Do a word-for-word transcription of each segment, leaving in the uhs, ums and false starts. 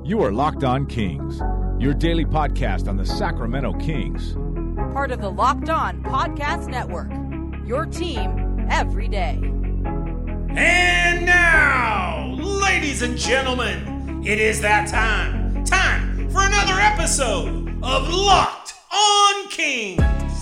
You are Locked On Kings, your daily podcast on the Sacramento Kings. Part of the Locked On Podcast Network, your team every day. And now, ladies and gentlemen, it is that time. Time for another episode of Locked On Kings.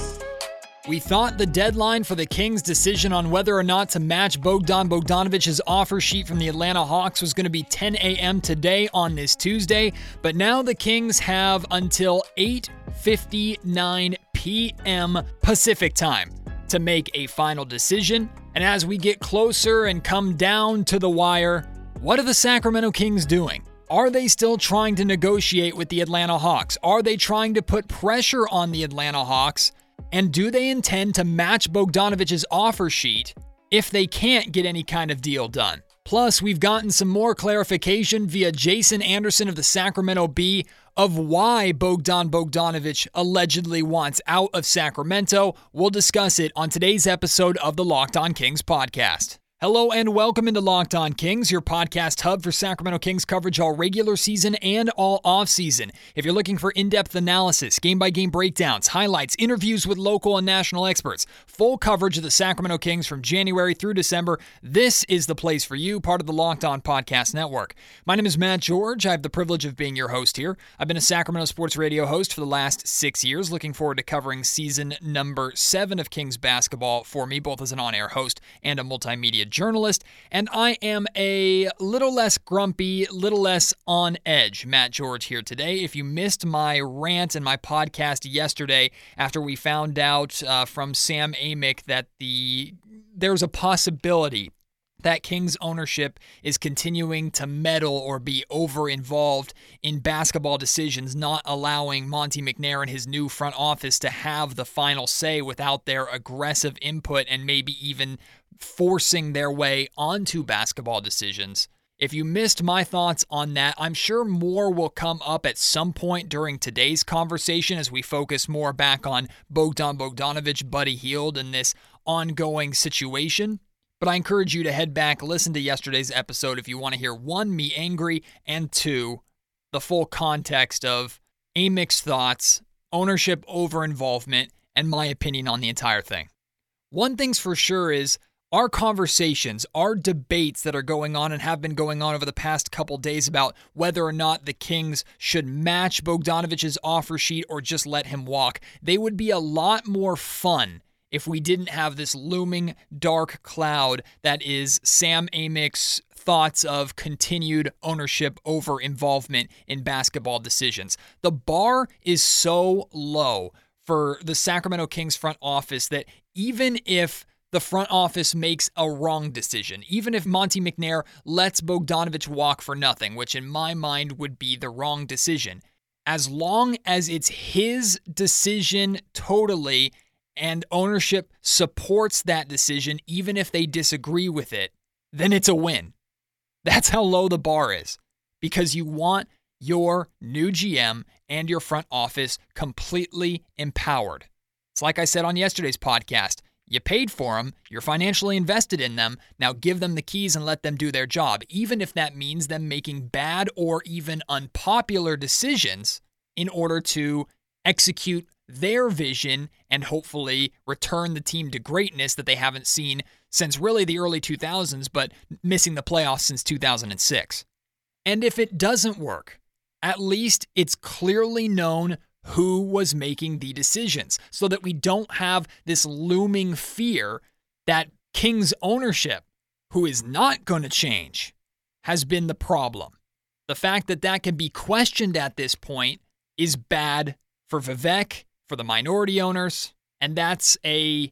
We thought the deadline for the Kings' decision on whether or not to match Bogdan Bogdanovic's offer sheet from the Atlanta Hawks was going to be ten a.m. today on this Tuesday, but now the Kings have until eight fifty-nine p.m. Pacific time to make a final decision. And as we get closer and come down to the wire, what are the Sacramento Kings doing? Are they still trying to negotiate with the Atlanta Hawks? Are they trying to put pressure on the Atlanta Hawks? And do they intend to match Bogdanovic's offer sheet if they can't get any kind of deal done? Plus, we've gotten some more clarification via Jason Anderson of the Sacramento Bee of why Bogdan Bogdanovic allegedly wants out of Sacramento. We'll discuss it on today's episode of the Locked On Kings podcast. Hello and welcome into Locked On Kings, your podcast hub for Sacramento Kings coverage all regular season and all off-season. If you're looking for in-depth analysis, game-by-game breakdowns, highlights, interviews with local and national experts, full coverage of the Sacramento Kings from January through December, this is the place for you, part of the Locked On Podcast Network. My name is Matt George. I have the privilege of being your host here. I've been a Sacramento sports radio host for the last six years, looking forward to covering season number seven of Kings basketball for me, both as an on-air host and a multimedia journalist, and I am a little less grumpy, little less on edge. Matt George here today. If you missed my rant and my podcast yesterday after we found out uh, from Sam Amick that the there's a possibility that Kings ownership is continuing to meddle or be over-involved in basketball decisions, not allowing Monte McNair and his new front office to have the final say without their aggressive input and maybe even forcing their way onto basketball decisions. If you missed my thoughts on that, I'm sure more will come up at some point during today's conversation as we focus more back on Bogdan Bogdanovic, Buddy Hield, and this ongoing situation. But I encourage you to head back, listen to yesterday's episode if you want to hear, one, me angry, and two, the full context of Amick's thoughts, ownership over-involvement, and my opinion on the entire thing. One thing's for sure is our conversations, our debates that are going on and have been going on over the past couple days about whether or not the Kings should match Bogdanovic's offer sheet or just let him walk, they would be a lot more fun if we didn't have this looming dark cloud that is Sam Amick's thoughts of continued ownership over involvement in basketball decisions. The bar is so low for the Sacramento Kings front office that even if the front office makes a wrong decision, even if Monte McNair lets Bogdanovic walk for nothing, which in my mind would be the wrong decision, as long as it's his decision totally and ownership supports that decision, even if they disagree with it, then it's a win. That's how low the bar is, because you want your new G M and your front office completely empowered. It's like I said on yesterday's podcast. You paid for them, you're financially invested in them, now give them the keys and let them do their job, even if that means them making bad or even unpopular decisions in order to execute their vision and hopefully return the team to greatness that they haven't seen since really the early two thousands, but missing the playoffs since two thousand six. And if it doesn't work, at least it's clearly known who was making the decisions so that we don't have this looming fear that Kings ownership, who is not going to change, has been the problem. The fact that that can be questioned at this point is bad for Vivek, for the minority owners, and that's a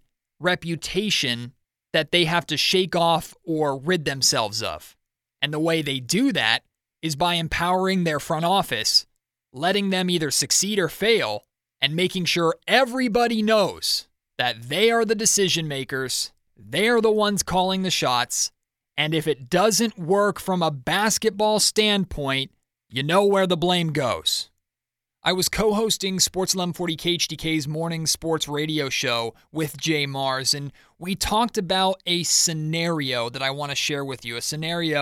reputation that they have to shake off or rid themselves of. And the way they do that is by empowering their front office, letting them either succeed or fail, and making sure everybody knows that they are the decision makers, they are the ones calling the shots, and if it doesn't work from a basketball standpoint, you know where the blame goes. I was co-hosting Sports eleven forty K H D K's morning sports radio show with Jay Mars, and we talked about a scenario that I want to share with you, a scenario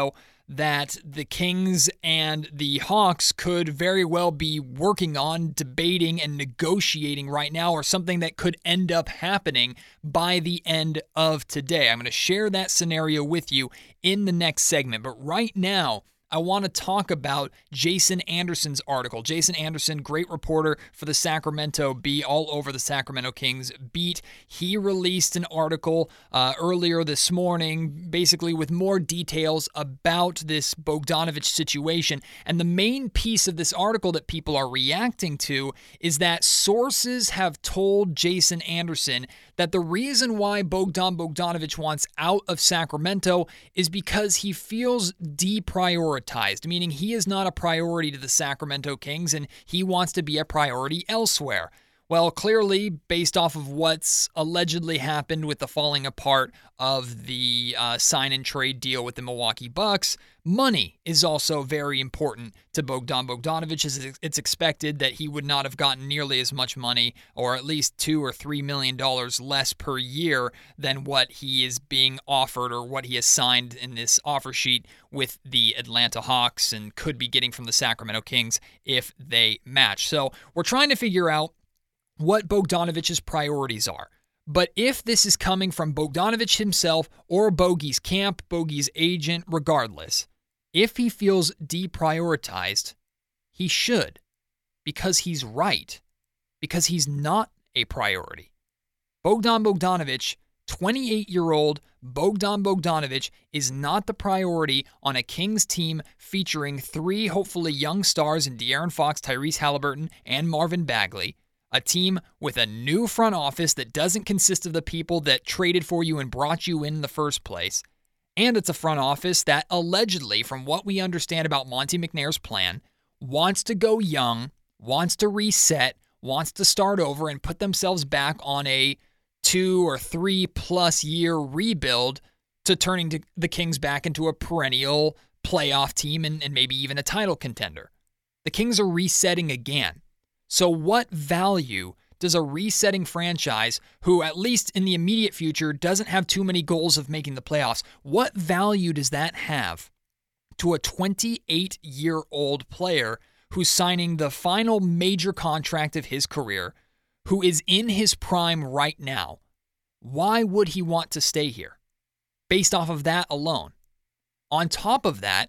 that the Kings and the Hawks could very well be working on, debating, and negotiating right now, or something that could end up happening by the end of today. I'm going to share that scenario with you in the next segment. But right now, I want to talk about Jason Anderson's article. Jason Anderson, great reporter for the Sacramento Bee, all over the Sacramento Kings beat. He released an article uh, earlier this morning, basically with more details about this Bogdanovic situation. And the main piece of this article that people are reacting to is that sources have told Jason Anderson that the reason why Bogdan Bogdanovic wants out of Sacramento is because he feels deprioritized, meaning he is not a priority to the Sacramento Kings and he wants to be a priority elsewhere. Well, clearly, based off of what's allegedly happened with the falling apart of the uh, sign-and-trade deal with the Milwaukee Bucks, money is also very important to Bogdan Bogdanovic. It's expected that he would not have gotten nearly as much money, or at least two or three million dollars less per year than what he is being offered or what he has signed in this offer sheet with the Atlanta Hawks and could be getting from the Sacramento Kings if they match. So we're trying to figure out what Bogdanovic's priorities are. But if this is coming from Bogdanovic himself or Bogey's camp, Bogey's agent, regardless, if he feels deprioritized, he should, because he's right, because he's not a priority. Bogdan Bogdanovic, twenty-eight-year-old Bogdan Bogdanovic, is not the priority on a Kings team featuring three hopefully young stars in De'Aaron Fox, Tyrese Halliburton, and Marvin Bagley. A team with a new front office that doesn't consist of the people that traded for you and brought you in the first place. And it's a front office that allegedly, from what we understand about Monte McNair's plan, wants to go young, wants to reset, wants to start over and put themselves back on a two or three plus year rebuild to turning the Kings back into a perennial playoff team and, and maybe even a title contender. The Kings are resetting again. So what value does a resetting franchise, who at least in the immediate future doesn't have too many goals of making the playoffs, what value does that have to a twenty-eight-year-old player who's signing the final major contract of his career, who is in his prime right now? Why would he want to stay here based off of that alone? On top of that,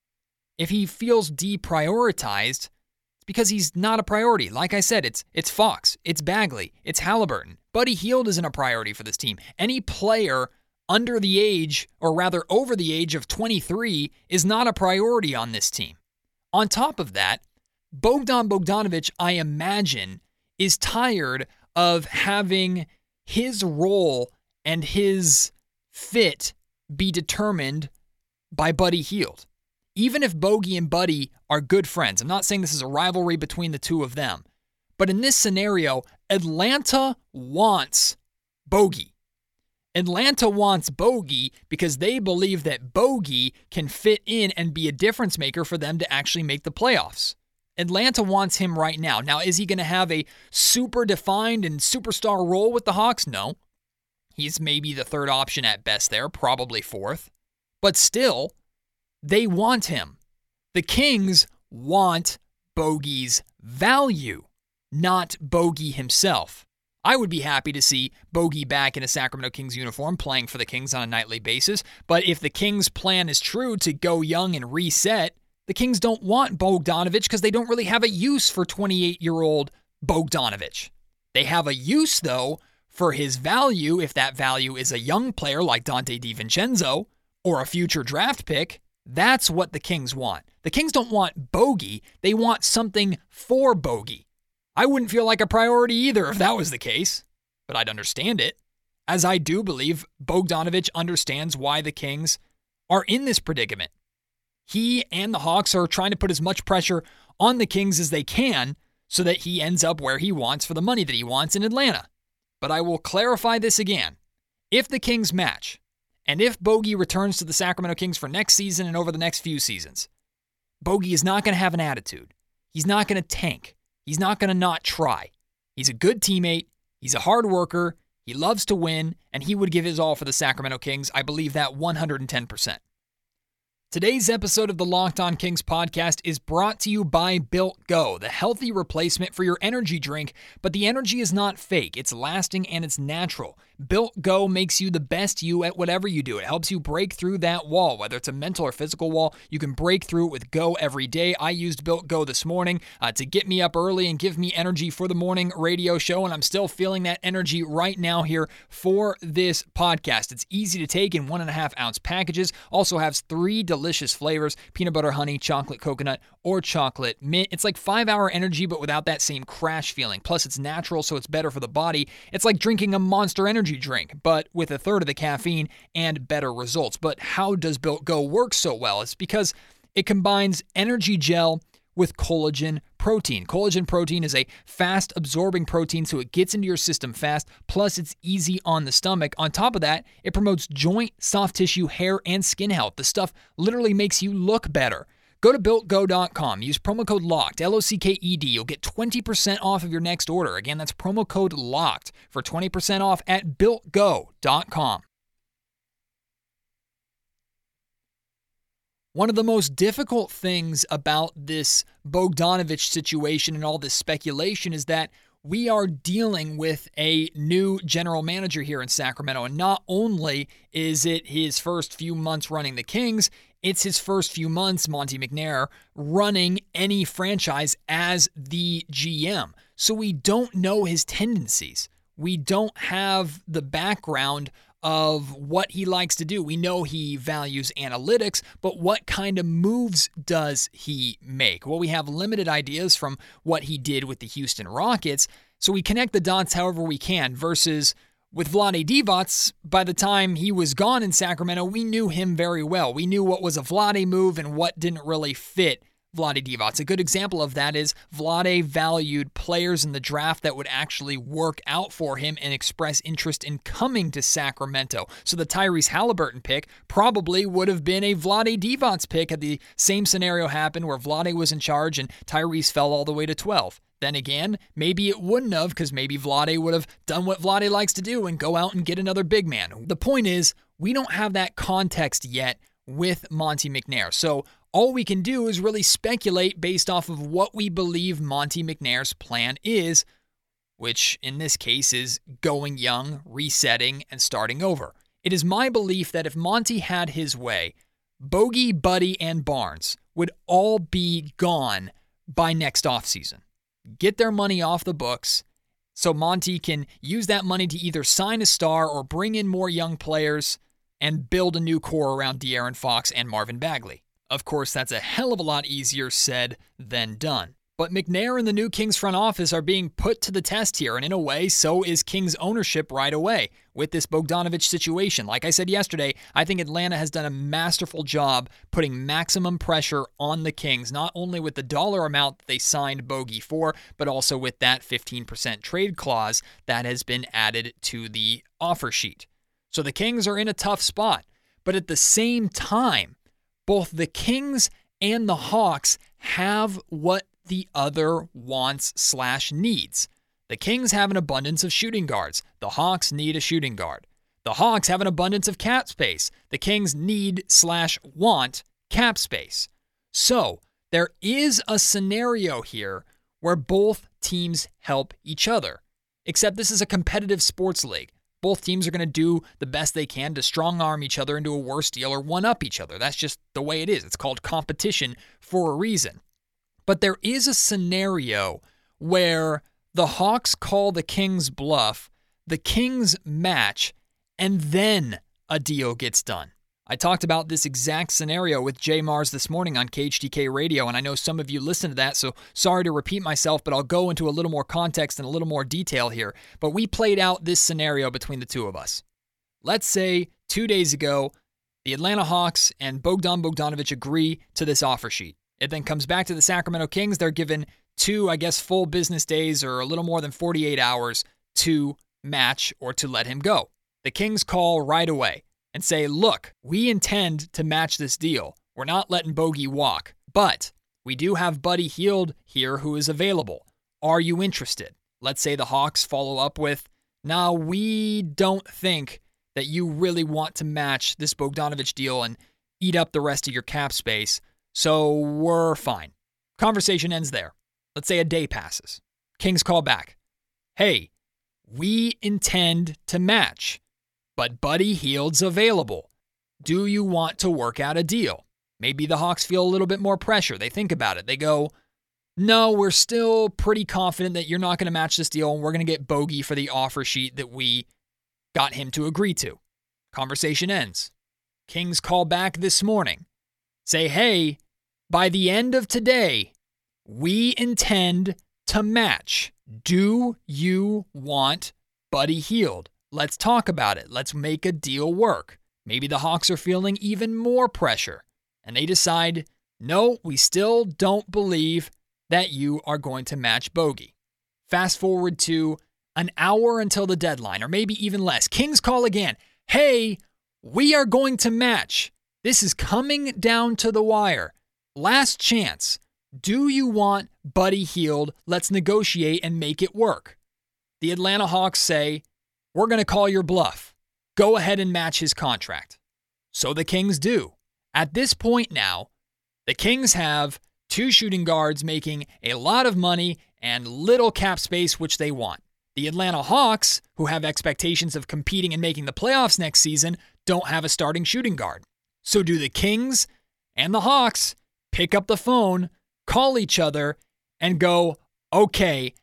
if he feels deprioritized, because he's not a priority. Like I said, it's it's Fox, it's Bagley, it's Halliburton. Buddy Hield isn't a priority for this team. Any player under the age, or rather over the age of twenty-three, is not a priority on this team. On top of that, Bogdan Bogdanovic, I imagine, is tired of having his role and his fit be determined by Buddy Hield. Even if Bogey and Buddy are good friends, I'm not saying this is a rivalry between the two of them, but in this scenario, Atlanta wants Bogey. Atlanta wants Bogey because they believe that Bogey can fit in and be a difference maker for them to actually make the playoffs. Atlanta wants him right now. Now, is he going to have a super defined and superstar role with the Hawks? No. He's maybe the third option at best there, probably fourth. But still, they want him. The Kings want Bogey's value, not Bogey himself. I would be happy to see Bogey back in a Sacramento Kings uniform playing for the Kings on a nightly basis, but if the Kings' plan is true to go young and reset, the Kings don't want Bogdanovic because they don't really have a use for twenty-eight-year-old Bogdanovic. They have a use, though, for his value, if that value is a young player like Dante DiVincenzo or a future draft pick. That's what the Kings want. The Kings don't want Bogey. They want something for Bogey. I wouldn't feel like a priority either if that was the case, but I'd understand it, as I do believe Bogdanovic understands why the Kings are in this predicament. He and the Hawks are trying to put as much pressure on the Kings as they can so that he ends up where he wants for the money that he wants in Atlanta. But I will clarify this again. If the Kings match, and if Bogey returns to the Sacramento Kings for next season and over the next few seasons, Bogey is not going to have an attitude. He's not going to tank. He's not going to not try. He's a good teammate. He's a hard worker. He loves to win, and he would give his all for the Sacramento Kings. I believe that one hundred ten percent. Today's episode of the Locked On Kings podcast is brought to you by Built Go, the healthy replacement for your energy drink, but the energy is not fake, it's lasting and it's natural. Built Go makes you the best you at whatever you do. It helps you break through that wall, whether it's a mental or physical wall. You can break through it with Go every day. I used Built Go this morning uh, to get me up early and give me energy for the morning radio show, and I'm still feeling that energy right now here for this podcast. It's easy to take in one and a half ounce packages. Also has three delicious flavors: peanut butter, honey, chocolate, coconut, or chocolate mint. It's like five hour energy, but without that same crash feeling. Plus, it's natural, so it's better for the body. It's like drinking a Monster Energy drink, but with a third of the caffeine and better results. But how does Built Go work so well? It's because it combines energy gel with collagen protein. Collagen protein is a fast absorbing protein, so it gets into your system fast. Plus, it's easy on the stomach. On top of that, it promotes joint, soft tissue, hair, and skin health. The stuff literally makes you look better. Go to built go dot com. Use promo code LOCKED, L O C K E D. You'll get twenty percent off of your next order. Again, that's promo code LOCKED for twenty percent off at built go dot com. One of the most difficult things about this Bogdanovic situation and all this speculation is that we are dealing with a new general manager here in Sacramento. And not only is it his first few months running the Kings, it's his first few months, Monte McNair, running any franchise as the G M. So we don't know his tendencies. We don't have the background of what he likes to do. We know he values analytics, but what kind of moves does he make? Well, we have limited ideas from what he did with the Houston Rockets, so we connect the dots however we can, versus with Vlade Divac, by the time he was gone in Sacramento, we knew him very well. We knew what was a Vlade move and what didn't really fit Vlade Divac. A good example of that is Vlade valued players in the draft that would actually work out for him and express interest in coming to Sacramento. So the Tyrese Halliburton pick probably would have been a Vlade Divac pick had the same scenario happened where Vlade was in charge and Tyrese fell all the way to twelve. Then again, maybe it wouldn't have, because maybe Vlade would have done what Vlade likes to do and go out and get another big man. The point is, we don't have that context yet with Monte McNair. So all we can do is really speculate based off of what we believe Monte McNair's plan is, which in this case is going young, resetting, and starting over. It is my belief that if Monte had his way, Bogey, Buddy, and Barnes would all be gone by next offseason. Get their money off the books so Monte can use that money to either sign a star or bring in more young players and build a new core around De'Aaron Fox and Marvin Bagley. Of course, that's a hell of a lot easier said than done. But McNair and the new Kings front office are being put to the test here, and in a way, so is Kings ownership right away with this Bogdanovic situation. Like I said yesterday, I think Atlanta has done a masterful job putting maximum pressure on the Kings, not only with the dollar amount that they signed Bogey for, but also with that fifteen percent trade clause that has been added to the offer sheet. So the Kings are in a tough spot, but at the same time, both the Kings and the Hawks have what the other wants slash needs. The Kings have an abundance of shooting guards. The Hawks need a shooting guard. The Hawks have an abundance of cap space. The Kings need slash want cap space. So there is a scenario here where both teams help each other, except this is a competitive sports league. Both teams are going to do the best they can to strong-arm each other into a worse deal or one-up each other. That's just the way it is. It's called competition for a reason. But there is a scenario where the Hawks call the Kings bluff, the Kings match, and then a deal gets done. I talked about this exact scenario with Jay Mars this morning on K H T K Radio, and I know some of you listened to that, so sorry to repeat myself, but I'll go into a little more context and a little more detail here. But we played out this scenario between the two of us. Let's say two days ago, the Atlanta Hawks and Bogdan Bogdanovic agree to this offer sheet. It then comes back to the Sacramento Kings. They're given two, I guess, full business days or a little more than forty-eight hours to match or to let him go. The Kings call right away and say, look, we intend to match this deal. We're not letting Bogey walk, but we do have Buddy Hield here who is available. Are you interested? Let's say the Hawks follow up with, no, we don't think that you really want to match this Bogdanovic deal, and eat up the rest of your cap space, so we're fine. Conversation ends there. Let's say a day passes. Kings call back. Hey, we intend to match, but Buddy Hield's available. Do you want to work out a deal? Maybe the Hawks feel a little bit more pressure. They think about it. They go, no, we're still pretty confident that you're not going to match this deal, and we're going to get Bogey for the offer sheet that we got him to agree to. Conversation ends. Kings call back this morning. Say, hey, by the end of today, we intend to match. Do you want Buddy Hield? Let's talk about it. Let's make a deal work. Maybe the Hawks are feeling even more pressure, and they decide, no, we still don't believe that you are going to match Bogey. Fast forward to an hour until the deadline, or maybe even less. Kings call again. Hey, we are going to match. This is coming down to the wire. Last chance. Do you want Buddy Hield? Let's negotiate and make it work. The Atlanta Hawks say, we're going to call your bluff. Go ahead and match his contract. So the Kings do. At this point now, the Kings have two shooting guards making a lot of money and little cap space, which they want. The Atlanta Hawks, who have expectations of competing and making the playoffs next season, don't have a starting shooting guard. So do the Kings and the Hawks pick up the phone, call each other, and go, okay,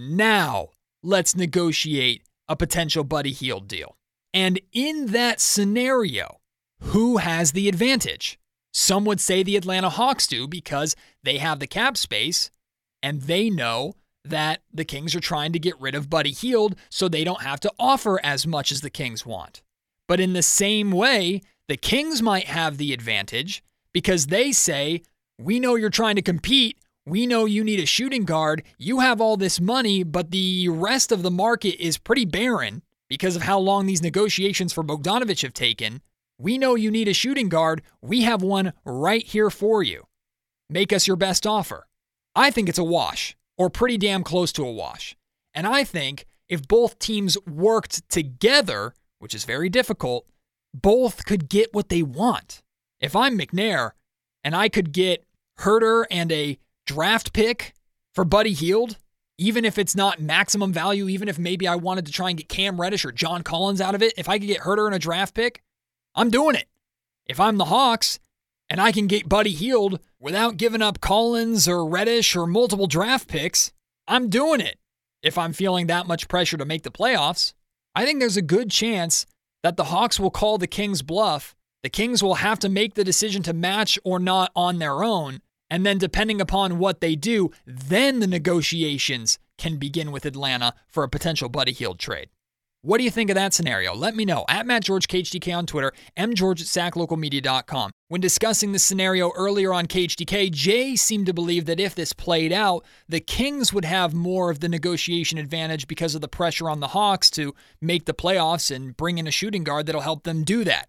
now let's negotiate a potential Buddy Hield deal. And in that scenario, who has the advantage? Some would say the Atlanta Hawks do because they have the cap space and they know that the Kings are trying to get rid of Buddy Hield so they don't have to offer as much as the Kings want. But in the same way, the Kings might have the advantage because they say, we know you're trying to compete. We know you need a shooting guard. You have all this money, but the rest of the market is pretty barren because of how long these negotiations for Bogdanović have taken. We know you need a shooting guard. We have one right here for you. Make us your best offer. I think it's a wash, or pretty damn close to a wash. And I think if both teams worked together, which is very difficult, both could get what they want. If I'm McNair and I could get Huerter and a draft pick for Buddy Hield, even if it's not maximum value, even if maybe I wanted to try and get Cam Reddish or John Collins out of it, if I could get Huerter and a draft pick, I'm doing it. If I'm the Hawks and I can get Buddy Hield without giving up Collins or Reddish or multiple draft picks, I'm doing it. If I'm feeling that much pressure to make the playoffs, I think there's a good chance that the Hawks will call the Kings bluff. The Kings will have to make the decision to match or not on their own. And then depending upon what they do, then the negotiations can begin with Atlanta for a potential Buddy Hield trade. What do you think of that scenario? Let me know. At Matt George K H D K on Twitter, m george at sac local media dot com. When discussing this scenario earlier on K H D K, Jay seemed to believe that if this played out, the Kings would have more of the negotiation advantage because of the pressure on the Hawks to make the playoffs and bring in a shooting guard that'll help them do that.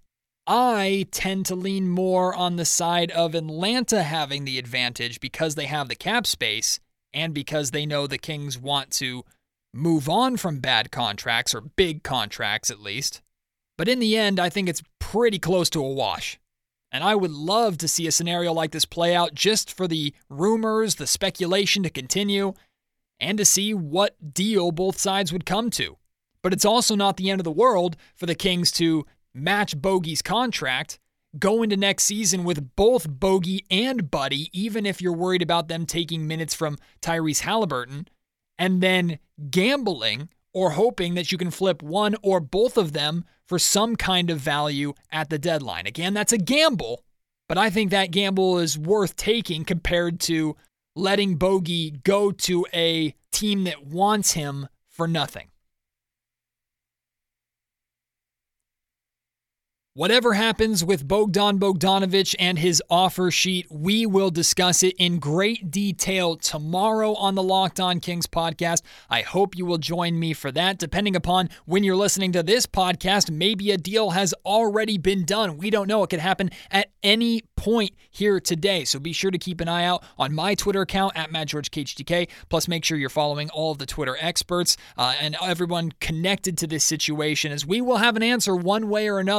I tend to lean more on the side of Atlanta having the advantage because they have the cap space and because they know the Kings want to move on from bad contracts, or big contracts at least. But in the end, I think it's pretty close to a wash. And I would love to see a scenario like this play out just for the rumors, the speculation to continue, and to see what deal both sides would come to. But it's also not the end of the world for the Kings to match Bogey's contract, go into next season with both Bogey and Buddy, even if you're worried about them taking minutes from Tyrese Halliburton, and then gambling or hoping that you can flip one or both of them for some kind of value at the deadline. Again, that's a gamble, but I think that gamble is worth taking compared to letting Bogey go to a team that wants him for nothing. Whatever happens with Bogdan Bogdanović and his offer sheet, we will discuss it in great detail tomorrow on the Locked On Kings podcast. I hope you will join me for that. Depending upon when you're listening to this podcast, maybe a deal has already been done. We don't know. It could happen at any point here today. So be sure to keep an eye out on my Twitter account at Matt George K H D K. Plus, make sure you're following all of the Twitter experts uh, and everyone connected to this situation, as we will have an answer one way or another.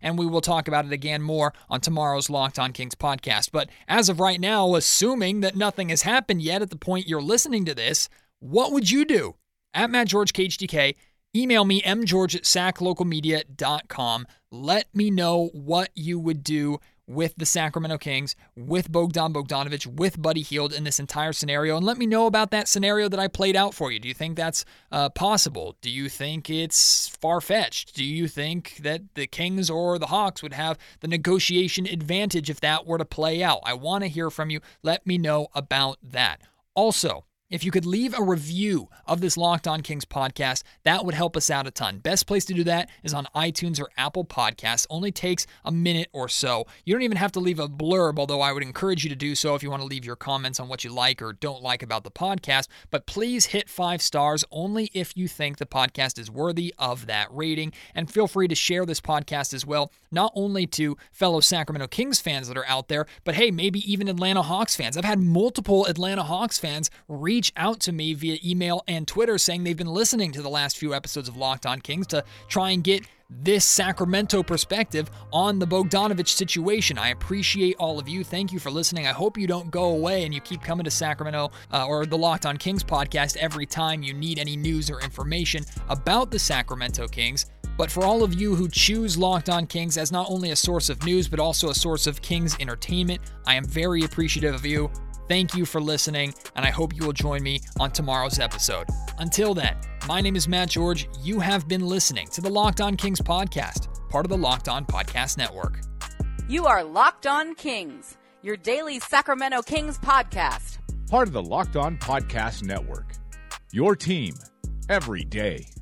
and we will talk about it again more on tomorrow's Locked On Kings podcast. But as of right now, assuming that nothing has happened yet at the point you're listening to this, what would you do? At Matt George K H D K, email me, m george at sac local media dot com. Let me know what you would do with the Sacramento Kings, with Bogdan Bogdanovic, with Buddy Hield in this entire scenario, and let me know about that scenario that I played out for you. Do you think that's uh, possible? Do you think it's far-fetched? Do you think that the Kings or the Hawks would have the negotiation advantage if that were to play out? I want to hear from you. Let me know about that. Also, if you could leave a review of this Locked On Kings podcast, that would help us out a ton. Best place to do that is on iTunes or Apple Podcasts. Only takes a minute or so. You don't even have to leave a blurb, although I would encourage you to do so if you want to leave your comments on what you like or don't like about the podcast. But please hit five stars only if you think the podcast is worthy of that rating. And feel free to share this podcast as well, not only to fellow Sacramento Kings fans that are out there, but hey, maybe even Atlanta Hawks fans. I've had multiple Atlanta Hawks fans reach out to me via email and Twitter saying they've been listening to the last few episodes of Locked On Kings to try and get this Sacramento perspective on the Bogdanovic situation. I appreciate all of you. Thank you for listening. I hope you don't go away and you keep coming to Sacramento uh, or the Locked On Kings podcast every time you need any news or information about the Sacramento Kings. But for all of you who choose Locked On Kings as not only a source of news, but also a source of Kings entertainment, I am very appreciative of you. Thank you for listening, and I hope you will join me on tomorrow's episode. Until then, my name is Matt George. You have been listening to the Locked On Kings podcast, part of the Locked On Podcast Network. You are Locked On Kings, your daily Sacramento Kings podcast. Part of the Locked On Podcast Network. Your team every day.